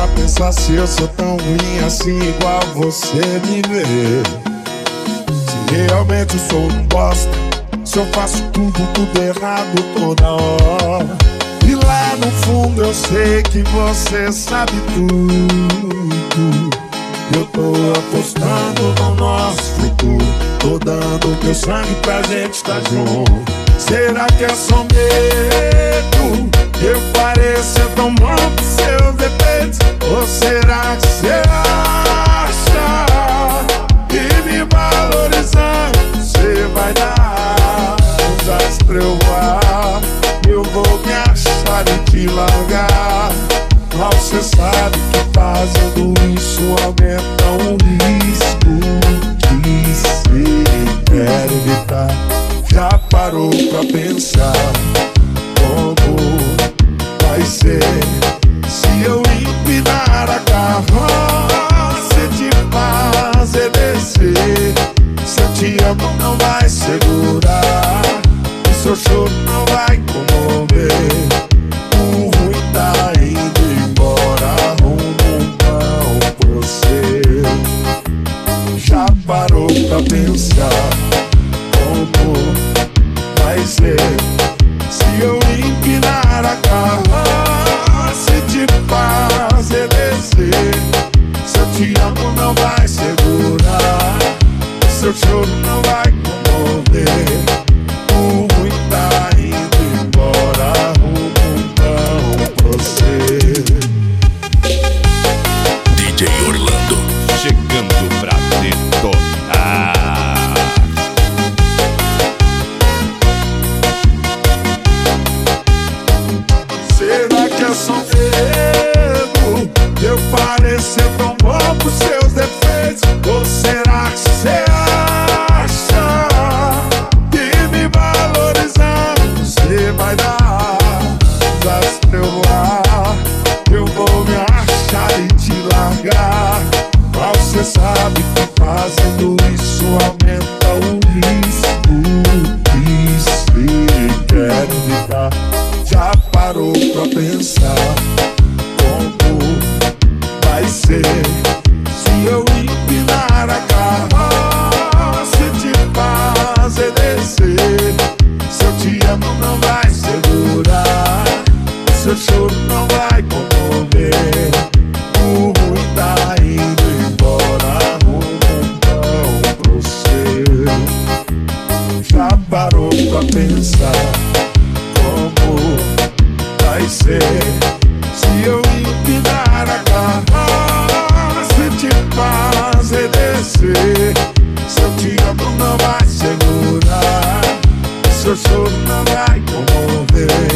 pra pensar se eu sou tão ruim assim, igual você me vê. Se realmente eu sou um bosta, se eu faço tudo errado toda hora. E lá no fundo eu sei que você sabe tudo. Eu tô apostando no nosso futuro, tô dando meu sangue pra gente estar junto. Será que é só medo? Eu pareço tão bom pros seus defeitos. Ou será que você acha que me valorizando você vai dar os astros pra eu voar? Eu vou me achar e te largar. Mal cê sabe que fazendo isso aumenta o risco que cê quer evitar. Já parou pra pensar como vai ser se eu empinar a carroça e te fazer descer? Se eu te amo não vai segurar, o seu choro não vai comover. O ruim tá indo embora, rumo não pro seu. Já parou pra pensar como vai ser se eu empinar a carroça e te fazer descer? Se eu te amo não vai segurar, seu choro não vai comover. O ruim tá indo embora, rumo não pro seu. DJ Orlando chegando pra detonar. Será que é só medo de eu parecer tão bom pros seus defeitos? Ou será que você acha que me valorizando você vai dar os astros pra eu voar? Eu vou me achar e te largar. Mas você sabe que fazendo isso aumenta o risco que se quer evitar. Já parou pra pensar como vai ser se eu empinar a carroça e te fazer descer? Se eu te amo não vai segurar, seu choro não vai comover. O ruim tá indo embora, rumo não pro seu. Já parou pra pensar como vai ser se eu empinar a carroça e te fazer descer? Se eu te amo não vai segurar, seu choro não vai comover.